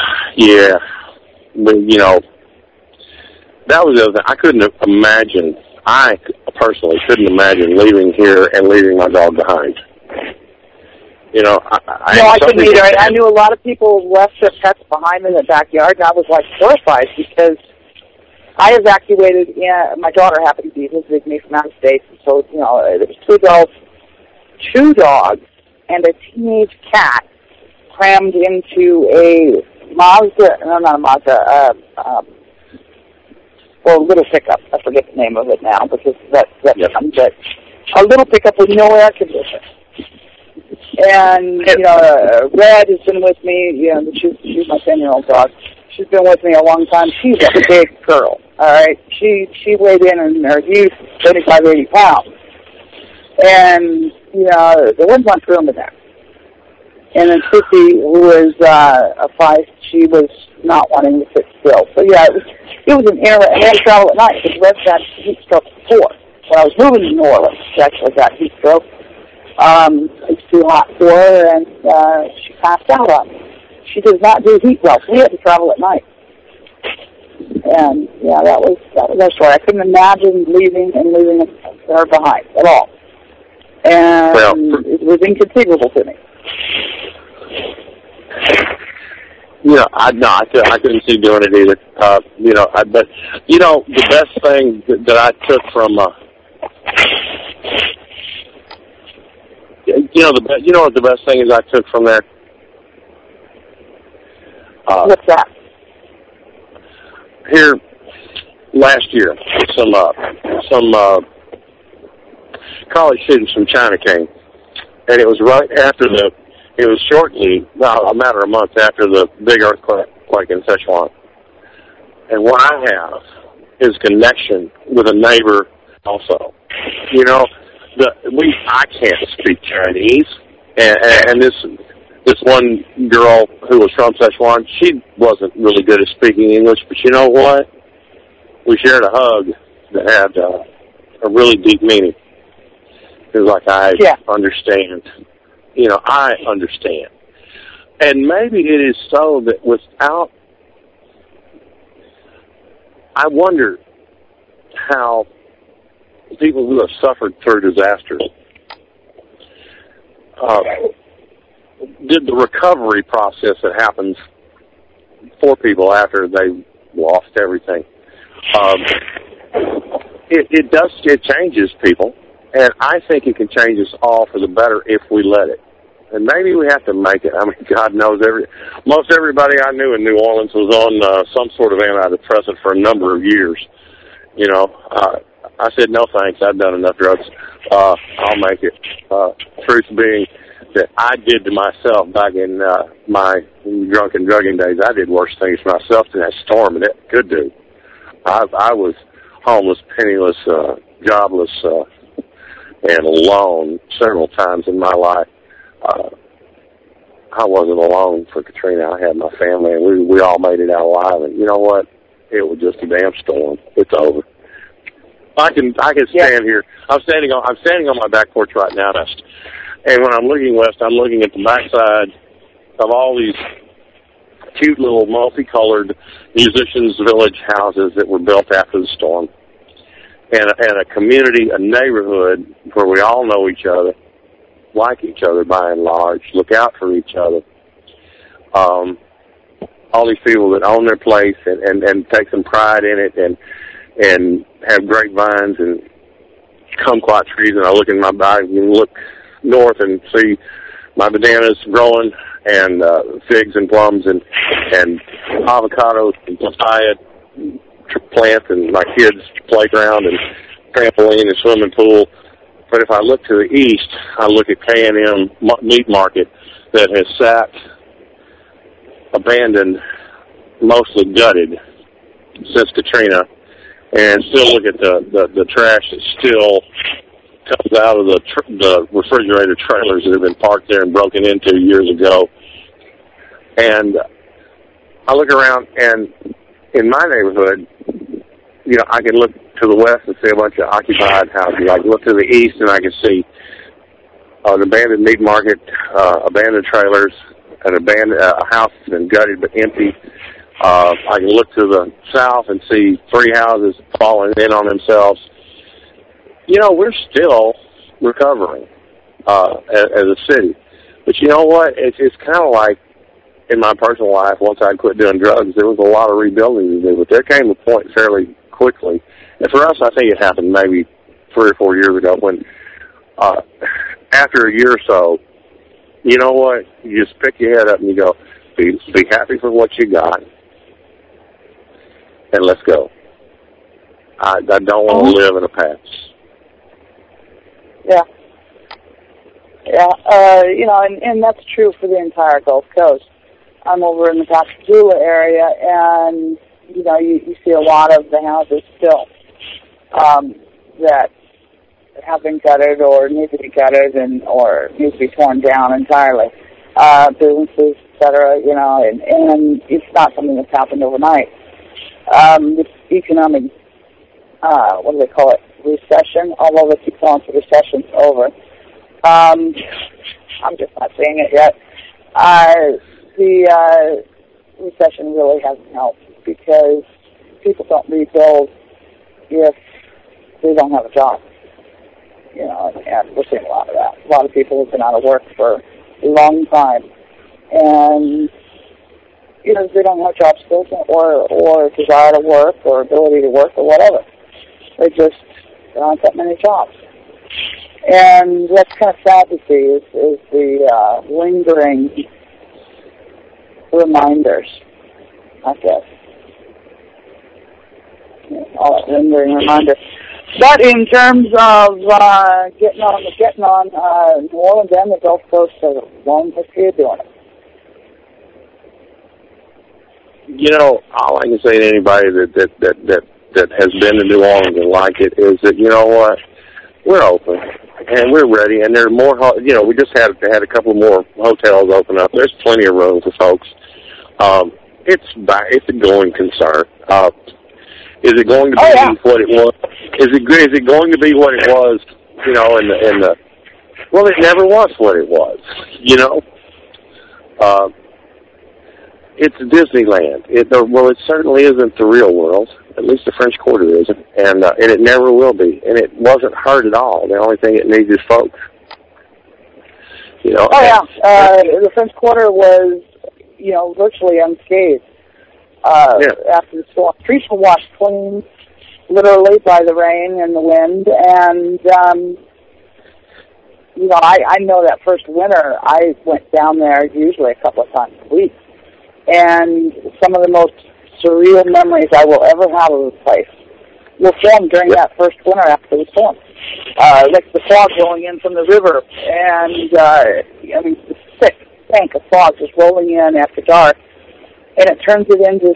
that was the other thing. I couldn't imagine I personally couldn't imagine leaving here and leaving my dog behind. You know, I couldn't either. I knew a lot of people left their pets behind in the backyard, and I was like horrified because I evacuated. My daughter happened to be visiting me from out of state, so there was 2 adults, 2 dogs, and a teenage cat crammed into a little pickup. I forget the name of it now because that's but a little pickup with no air conditioning. And, Red has been with me, she's my 10-year-old dog. She's been with me a long time. She's a big girl, all right? She weighed in her youth 75, 80 pounds. And, there wasn't much room in there. And then Sissy, who was a feist, she was not wanting to sit still. So, it was an era, and we had to travel at night because Red had heat stroke before. When I was moving to New Orleans, she actually got heat stroke. It was too hot for her, and she passed out on me. She does not do heat well, so we had to travel at night. And, that was our story. I couldn't imagine leaving her behind at all. And it was inconceivable to me. I couldn't see doing it either. But the best thing that I took from, what the best thing is I took from there? What's that? Here, last year, some college students from China came, and it was right after it was shortly, a matter of months after the big earthquake in Sichuan. And what I have is connection with a neighbor also. I can't speak Chinese, and this one girl who was from Sichuan, she wasn't really good at speaking English, but you know what? We shared a hug that had a really deep meaning. It was like, I understand. I understand. And maybe it is so that without, I wonder how people who have suffered through disasters did the recovery process that happens for people after they lost everything. It changes people, and I think it can change us all for the better if we let it. And maybe we have to make it. I mean, God knows most everybody I knew in New Orleans was on some sort of antidepressant for a number of years. I said, no thanks, I've done enough drugs. I'll make it. Truth being that I did to myself back in my drunken drugging days, I did worse things to myself than that storm and that could do. I was homeless, penniless, jobless, and alone several times in my life. I wasn't alone for Katrina. I had my family, and we all made it out alive. And you know what? It was just a damn storm. It's over. I can stand here. I'm standing on my back porch right now, and when I'm looking west, I'm looking at the backside of all these cute little multicolored musicians' village houses that were built after the storm, and a community, a neighborhood where we all know each other, like each other by and large, look out for each other. All these people that own their place and take some pride in it and have grapevines and kumquat trees, and I look in my bag and look north and see my bananas growing and figs and plums and avocados and papaya plants and my kids' playground and trampoline and swimming pool. But if I look to the east, I look at K&M Meat Market that has sat abandoned, mostly gutted since Katrina, and still look at the trash that still comes out of the refrigerator trailers that have been parked there and broken into years ago. And I look around, and in my neighborhood, I can look to the west and see a bunch of occupied houses. I can look to the east, and I can see an abandoned meat market, abandoned trailers, a house that's been gutted but empty. I can look to the south and see 3 houses falling in on themselves. we're still recovering as a city. But you know what? It's kind of like in my personal life, once I quit doing drugs, there was a lot of rebuilding to do. But there came a point fairly quickly. And for us, I think it happened maybe 3 or 4 years ago when after a year or so, you know what? You just pick your head up and you go, be happy for what you got, and let's go. I don't want to live in a past. Yeah. Yeah, and that's true for the entire Gulf Coast. I'm over in the Pascagoula area, and, you see a lot of the houses still that have been gutted or need to be gutted or need to be torn down entirely. Businesses, et cetera, and it's not something that's happened overnight. This economic, what do they call it, recession, although they keep calling it recession's over. I'm just not seeing it yet. The recession really hasn't helped because people don't rebuild if they don't have a job. And we're seeing a lot of that. A lot of people have been out of work for a long time, and they don't have job skills or desire to work or ability to work or whatever. There aren't that many jobs. And what's kind of sad to see is the lingering reminders, I guess. All that lingering reminder. But in terms of getting on, New Orleans and the Gulf Coast has a long history of doing it. All I can say to anybody that has been to New Orleans and like it is that, you know what, we're open and we're ready, and there are more. We just had a couple more hotels open up. There's plenty of room for folks. It's a going concern. Is it going to be what it was? Is it going to be what it was? Well, it never was what it was. It's Disneyland. It certainly isn't the real world. At least the French Quarter isn't, and it never will be. And it wasn't hurt at all. The only thing it needs is folks. The French Quarter was, virtually unscathed after the storm. Streets were washed clean, literally, by the rain and the wind. And I know that first winter I went down there usually a couple of times a week. And some of the most surreal memories I will ever have of the place were formed during that first winter after the storm. Like the fog rolling in from the river, and the thick bank of fog just rolling in after dark, and it turns it into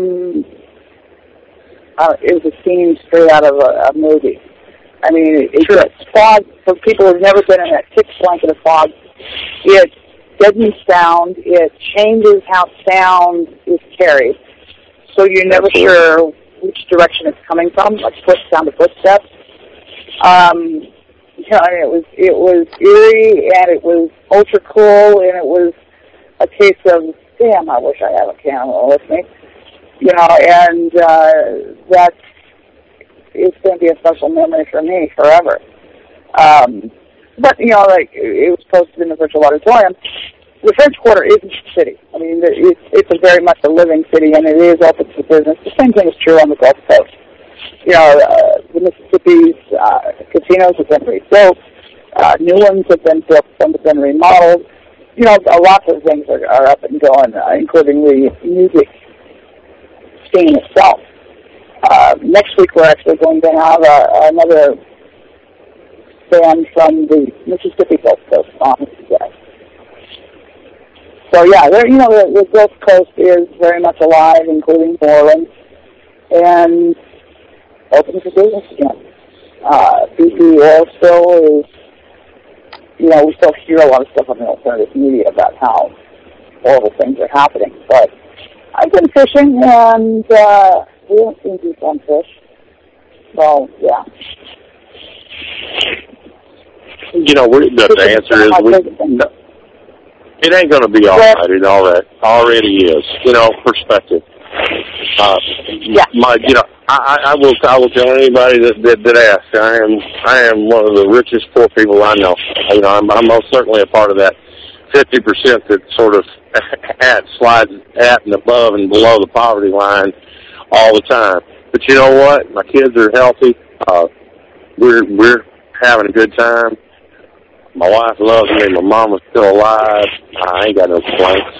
it was a scene straight out of a movie. I mean, it's fog, for people who've never been in that thick blanket of fog, it deadens sound, it changes how sound is carried. So you're never sure which direction it's coming from, like sound of footsteps. It was eerie, and it was ultra cool, and it was a case of, damn, I wish I had a camera with me. And it's going to be a special memory for me forever. But, it was posted in the virtual auditorium. The French Quarter isn't a city. I mean, it's a very much a living city, and it is open to business. The same thing is true on the Gulf Coast. The Mississippi's casinos have been rebuilt. New ones have been built, some have been remodeled. A lot of things are up and going, including the music scene itself. Next week we're actually going to have another band from the Mississippi Gulf Coast on today. So yeah, the Gulf Coast is very much alive, including New Orleans, and open for business again. BP oil spill is, we still hear a lot of stuff on the alternative media about how horrible things are happening. But I've been fishing, and we haven't seen deep on fish. So yeah. The answer is it ain't going to be all right. It already is. Perspective. I will tell anybody that asks. I am one of the richest poor people I know. You know, I'm most certainly a part of that 50% that sort of slides at and above and below the poverty line all the time. But you know what? My kids are healthy. We're having a good time. My wife loves me. My mom is still alive. I ain't got no complaints.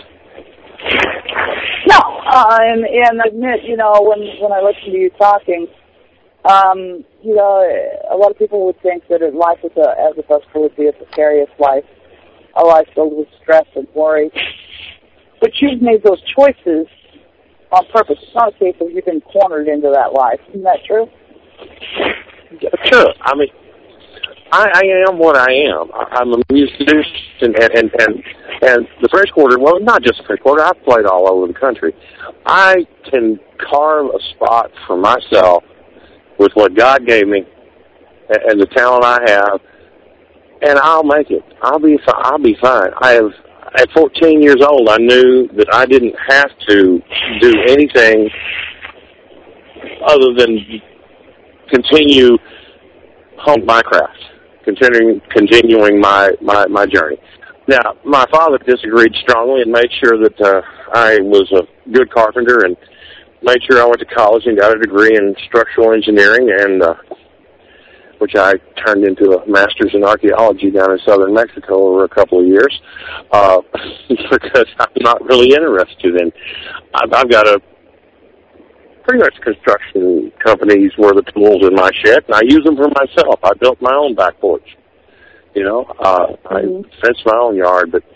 No, and I admit, you know, when I listen to you talking, you know, a lot of people would think that life as a busker would be a precarious life, a life filled with stress and worry. But you've made those choices on purpose. It's not a case of you've been cornered into that life. Isn't that true? Sure. I mean, I am what I am. I'm a musician, and the French Quarter, well, not just the French Quarter, I've played all over the country. I can carve a spot for myself with what God gave me and the talent I have, and I'll make it. I'll be fine. At 14 years old, I knew that I didn't have to do anything other than continue hone my craft, continuing my journey. Now, my father disagreed strongly and made sure that I was a good carpenter and made sure I went to college and got a degree in structural engineering, and which I turned into a master's in archaeology down in southern Mexico over a couple of years, because I'm not really interested in. I've got pretty much construction companies were the tools in my shed, and I use them for myself. I built my own back porch. You know, I fenced my own yard, but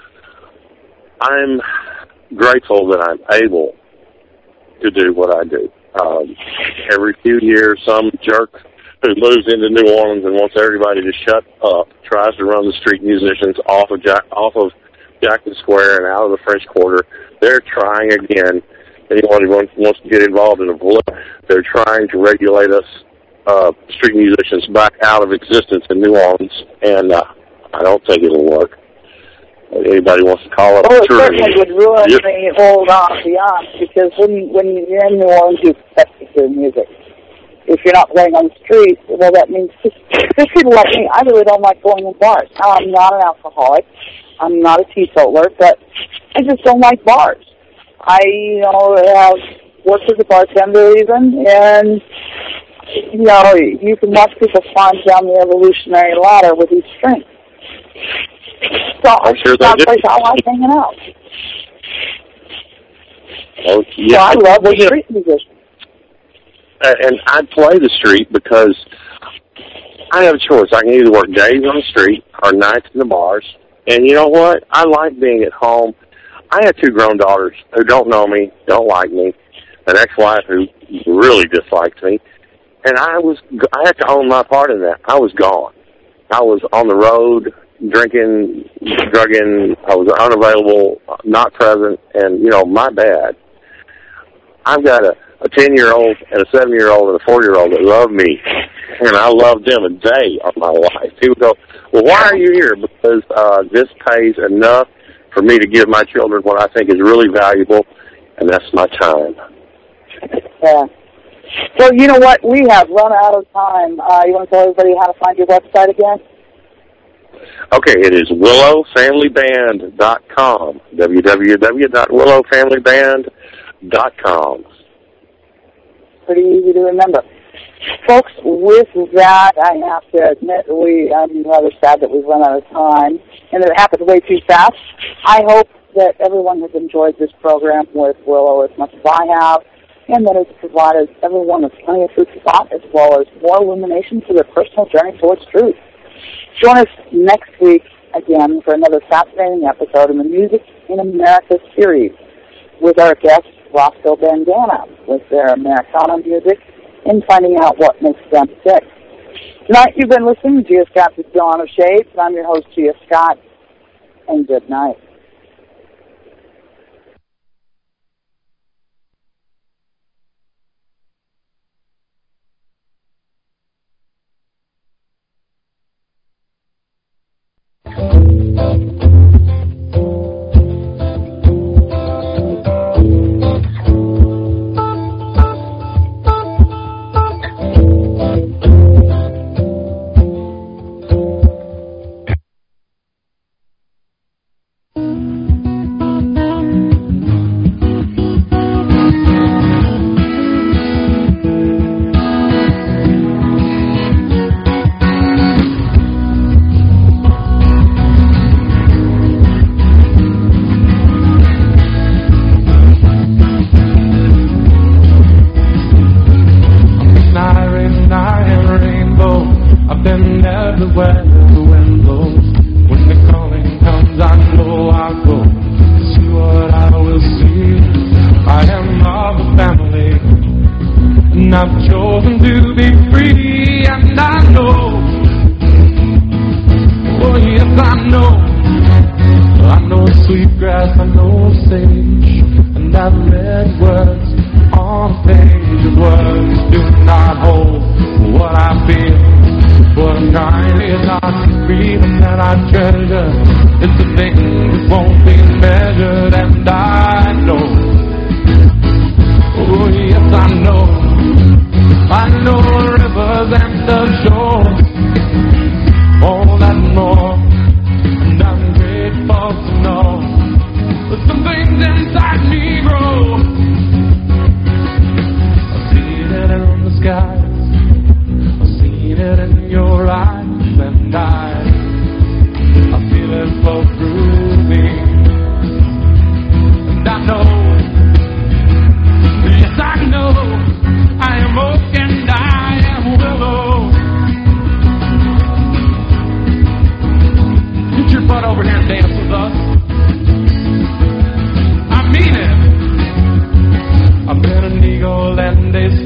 I'm grateful that I'm able to do what I do. Every few years, some jerk who moves into New Orleans and wants everybody to shut up tries to run the street musicians off of Jackson Square and out of the French Quarter. They're trying again. Anyone who wants to get involved in a political, they're trying to regulate us street musicians back out of existence in New Orleans, and I don't think it'll work. Anybody wants to call up? Well, it certainly would ruin the old ambiance, because when you're in New Orleans, you expect to hear music. If you're not playing on the street, well, that means there's people like me. I really don't like going in bars. Now, I'm not an alcoholic. I'm not a teetotaler, but I just don't like bars. I, have worked as a bartender even, and, you can watch people climb down the evolutionary ladder with each drink. So I'm sure that's a place I like hanging out. Oh, yeah. So I love the street musicians. And I play the street because I have a choice. I can either work days on the street or nights in the bars. And you know what? I like being at home. I have 2 grown daughters who don't know me, don't like me, an ex-wife who really dislikes me. And I had to own my part in that. I was gone. I was on the road, drinking, drugging. I was unavailable, not present, and, my bad. I've got a 10-year-old and a 7-year-old and a 4-year-old that love me, and I love them, and they are my life. People go, well, why are you here? Because this pays enough for me to give my children what I think is really valuable, and that's my time. Yeah. Well, you know what? We have run out of time. You want to tell everybody how to find your website again? Okay, it is willowfamilyband.com, www.willowfamilyband.com. Pretty easy to remember. Folks, with that, I have to admit I'm rather sad that we've run out of time, and it happened way too fast. I hope that everyone has enjoyed this program with Willow as much as I have, and that it's provided everyone with plenty of food for thought, as well as more illumination for their personal journey towards truth. Join us next week again for another fascinating episode in the Music in America series with our guest, Roscoe Bandana, with their Americana music and finding out what makes them tick. Tonight you've been listening to Gia Scott's Dawn of Shades, and I'm your host, Gia Scott, and good night. And I've chosen to be free, and I know, oh yes I know sweet grass, I know sage, and I've read words on a page of words do not hold what I feel. What I'm trying is not the freedom that I treasure. It's the thing that won't be measured, and I know, oh yes I know rivers and the shore, all that more, and I'm grateful to know that some things inside me grow. I've seen it in the skies, I've seen it in your eyes, and I feel it flow through me, and I know, yes I know, I am oak and I am willow. Get your butt over here and dance with us. I mean it. I've been an eagle and a